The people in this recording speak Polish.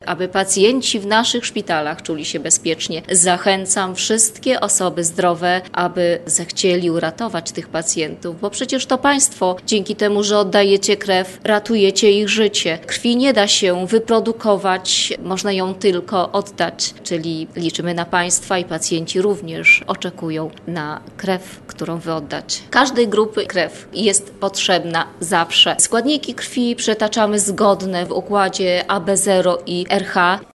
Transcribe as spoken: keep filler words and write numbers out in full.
aby pacjenci w naszych szpitalach czuli się bezpiecznie. Zachęcam wszystkie osoby zdrowe, aby zechcieli uratować tych pacjentów, bo przecież to Państwo dzięki temu, że oddajecie krew, ratujecie ich życie. Krwi nie da się wyprodukować, można ją tylko oddać, czyli liczymy na Państwa i pacjenci również oczekują na krew, którą wy oddać. Każdej grupy krew jest potrzebna zawsze. Składniki krwi przetaczamy zgodne w układzie A B zero i R H.